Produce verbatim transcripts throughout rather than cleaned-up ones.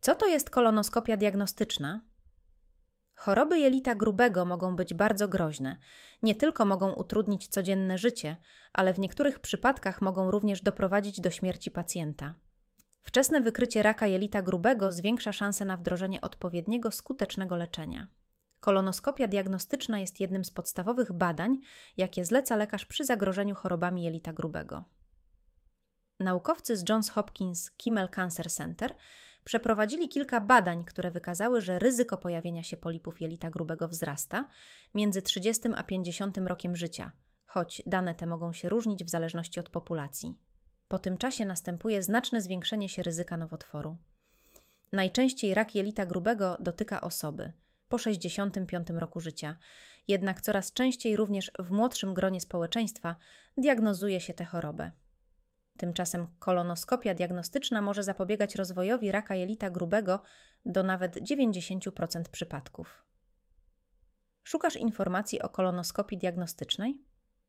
Co to jest kolonoskopia diagnostyczna? Choroby jelita grubego mogą być bardzo groźne. Nie tylko mogą utrudnić codzienne życie, ale w niektórych przypadkach mogą również doprowadzić do śmierci pacjenta. Wczesne wykrycie raka jelita grubego zwiększa szanse na wdrożenie odpowiedniego, skutecznego leczenia. Kolonoskopia diagnostyczna jest jednym z podstawowych badań, jakie zleca lekarz przy zagrożeniu chorobami jelita grubego. Naukowcy z Johns Hopkins Kimmel Cancer Center przeprowadzili kilka badań, które wykazały, że ryzyko pojawienia się polipów jelita grubego wzrasta między trzydziestym a pięćdziesiątym rokiem życia, choć dane te mogą się różnić w zależności od populacji. Po tym czasie następuje znaczne zwiększenie się ryzyka nowotworu. Najczęściej rak jelita grubego dotyka osoby po sześćdziesiątym piątym roku życia, jednak coraz częściej również w młodszym gronie społeczeństwa diagnozuje się tę chorobę. Tymczasem kolonoskopia diagnostyczna może zapobiegać rozwojowi raka jelita grubego do nawet dziewięćdziesiąt procent przypadków. Szukasz informacji o kolonoskopii diagnostycznej?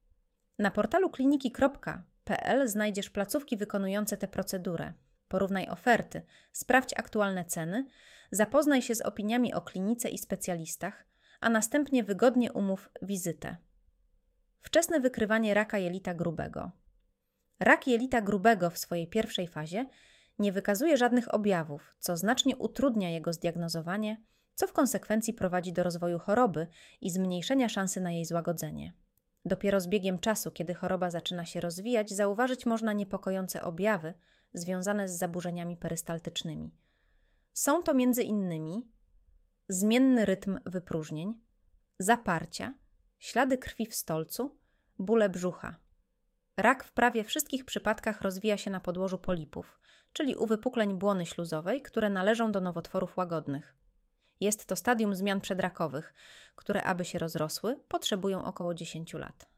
Na portalu kliniki kropka p l znajdziesz placówki wykonujące tę procedurę. Porównaj oferty, sprawdź aktualne ceny, zapoznaj się z opiniami o klinice i specjalistach, a następnie wygodnie umów wizytę. Wczesne wykrywanie raka jelita grubego. Rak jelita grubego w swojej pierwszej fazie nie wykazuje żadnych objawów, co znacznie utrudnia jego zdiagnozowanie, co w konsekwencji prowadzi do rozwoju choroby i zmniejszenia szansy na jej złagodzenie. Dopiero z biegiem czasu, kiedy choroba zaczyna się rozwijać, zauważyć można niepokojące objawy związane z zaburzeniami perystaltycznymi. Są to między innymi zmienny rytm wypróżnień, zaparcia, ślady krwi w stolcu, bóle brzucha. Rak w prawie wszystkich przypadkach rozwija się na podłożu polipów, czyli uwypukleń błony śluzowej, które należą do nowotworów łagodnych. Jest to stadium zmian przedrakowych, które aby się rozrosły, potrzebują około dziesięć lat.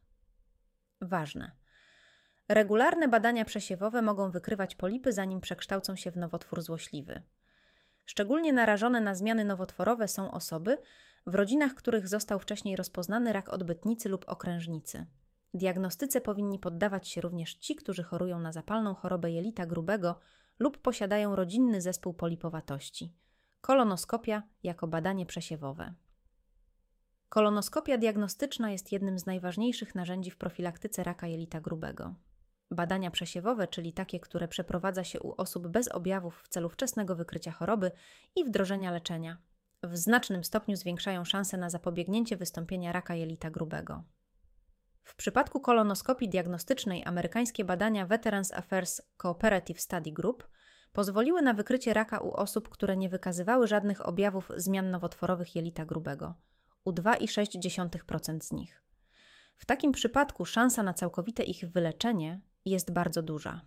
Ważne. Regularne badania przesiewowe mogą wykrywać polipy, zanim przekształcą się w nowotwór złośliwy. Szczególnie narażone na zmiany nowotworowe są osoby, w rodzinach których został wcześniej rozpoznany rak odbytnicy lub okrężnicy. Diagnostyce powinni poddawać się również ci, którzy chorują na zapalną chorobę jelita grubego lub posiadają rodzinny zespół polipowatości. Kolonoskopia jako badanie przesiewowe. Kolonoskopia diagnostyczna jest jednym z najważniejszych narzędzi w profilaktyce raka jelita grubego. Badania przesiewowe, czyli takie, które przeprowadza się u osób bez objawów w celu wczesnego wykrycia choroby i wdrożenia leczenia, w znacznym stopniu zwiększają szanse na zapobiegnięcie wystąpienia raka jelita grubego. W przypadku kolonoskopii diagnostycznej amerykańskie badania Veterans Affairs Cooperative Study Group pozwoliły na wykrycie raka u osób, które nie wykazywały żadnych objawów zmian nowotworowych jelita grubego, u dwa przecinek sześć procent z nich. W takim przypadku szansa na całkowite ich wyleczenie jest bardzo duża.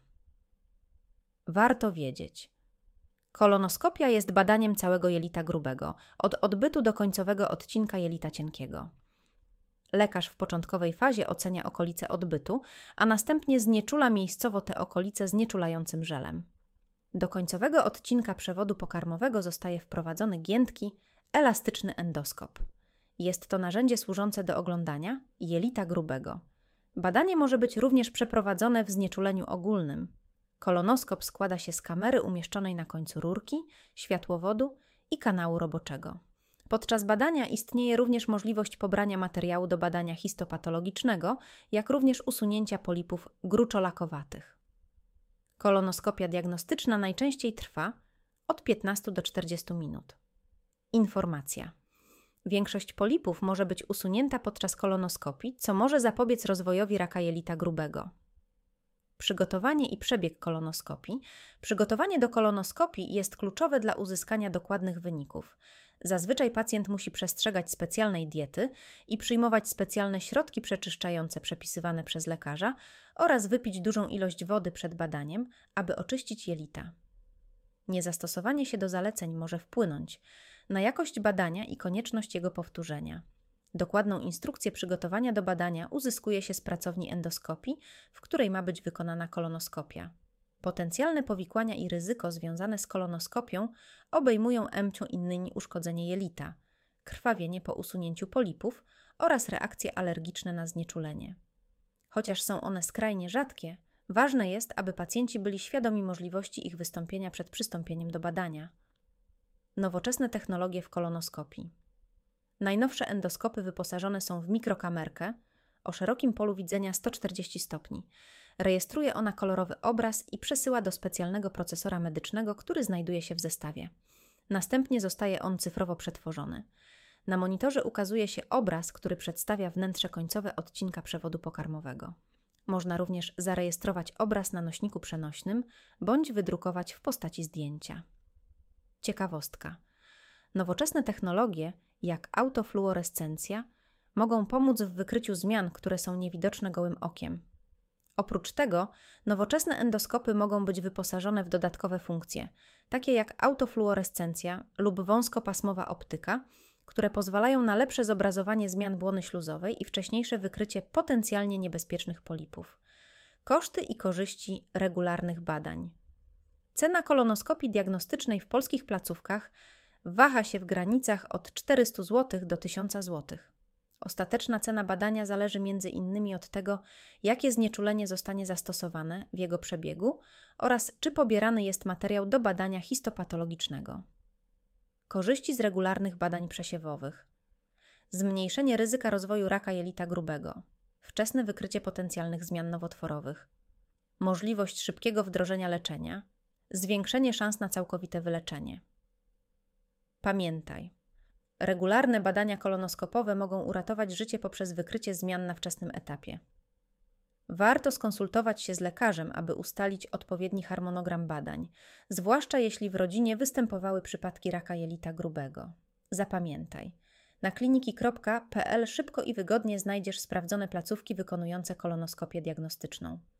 Warto wiedzieć. Kolonoskopia jest badaniem całego jelita grubego, od odbytu do końcowego odcinka jelita cienkiego. Lekarz w początkowej fazie ocenia okolice odbytu, a następnie znieczula miejscowo te okolice znieczulającym żelem. Do końcowego odcinka przewodu pokarmowego zostaje wprowadzony giętki, elastyczny endoskop. Jest to narzędzie służące do oglądania jelita grubego. Badanie może być również przeprowadzone w znieczuleniu ogólnym. Kolonoskop składa się z kamery umieszczonej na końcu rurki, światłowodu i kanału roboczego. Podczas badania istnieje również możliwość pobrania materiału do badania histopatologicznego, jak również usunięcia polipów gruczolakowatych. Kolonoskopia diagnostyczna najczęściej trwa od piętnastu do czterdziestu minut. Informacja. Większość polipów może być usunięta podczas kolonoskopii, co może zapobiec rozwojowi raka jelita grubego. Przygotowanie i przebieg kolonoskopii. Przygotowanie do kolonoskopii jest kluczowe dla uzyskania dokładnych wyników. Zazwyczaj pacjent musi przestrzegać specjalnej diety i przyjmować specjalne środki przeczyszczające przepisywane przez lekarza oraz wypić dużą ilość wody przed badaniem, aby oczyścić jelita. Niezastosowanie się do zaleceń może wpłynąć na jakość badania i konieczność jego powtórzenia. Dokładną instrukcję przygotowania do badania uzyskuje się z pracowni endoskopii, w której ma być wykonana kolonoskopia. Potencjalne powikłania i ryzyko związane z kolonoskopią obejmują emcią innymi uszkodzenie jelita, krwawienie po usunięciu polipów oraz reakcje alergiczne na znieczulenie. Chociaż są one skrajnie rzadkie, ważne jest, aby pacjenci byli świadomi możliwości ich wystąpienia przed przystąpieniem do badania. Nowoczesne technologie w kolonoskopii. Najnowsze endoskopy wyposażone są w mikrokamerkę o szerokim polu widzenia sto czterdzieści stopni. Rejestruje ona kolorowy obraz i przesyła do specjalnego procesora medycznego, który znajduje się w zestawie. Następnie zostaje on cyfrowo przetworzony. Na monitorze ukazuje się obraz, który przedstawia wnętrze końcowe odcinka przewodu pokarmowego. Można również zarejestrować obraz na nośniku przenośnym bądź wydrukować w postaci zdjęcia. Ciekawostka. Nowoczesne technologie, jak autofluorescencja, mogą pomóc w wykryciu zmian, które są niewidoczne gołym okiem. Oprócz tego, nowoczesne endoskopy mogą być wyposażone w dodatkowe funkcje, takie jak autofluorescencja lub wąskopasmowa optyka, które pozwalają na lepsze zobrazowanie zmian błony śluzowej i wcześniejsze wykrycie potencjalnie niebezpiecznych polipów. Koszty i korzyści regularnych badań. Cena kolonoskopii diagnostycznej w polskich placówkach waha się w granicach od czterystu złotych do tysiąc złotych. Ostateczna cena badania zależy między innymi od tego, jakie znieczulenie zostanie zastosowane w jego przebiegu oraz czy pobierany jest materiał do badania histopatologicznego. Korzyści z regularnych badań przesiewowych. Zmniejszenie ryzyka rozwoju raka jelita grubego. Wczesne wykrycie potencjalnych zmian nowotworowych. Możliwość szybkiego wdrożenia leczenia. Zwiększenie szans na całkowite wyleczenie. Pamiętaj, regularne badania kolonoskopowe mogą uratować życie poprzez wykrycie zmian na wczesnym etapie. Warto skonsultować się z lekarzem, aby ustalić odpowiedni harmonogram badań, zwłaszcza jeśli w rodzinie występowały przypadki raka jelita grubego. Zapamiętaj, na kliniki kropka p l szybko i wygodnie znajdziesz sprawdzone placówki wykonujące kolonoskopię diagnostyczną.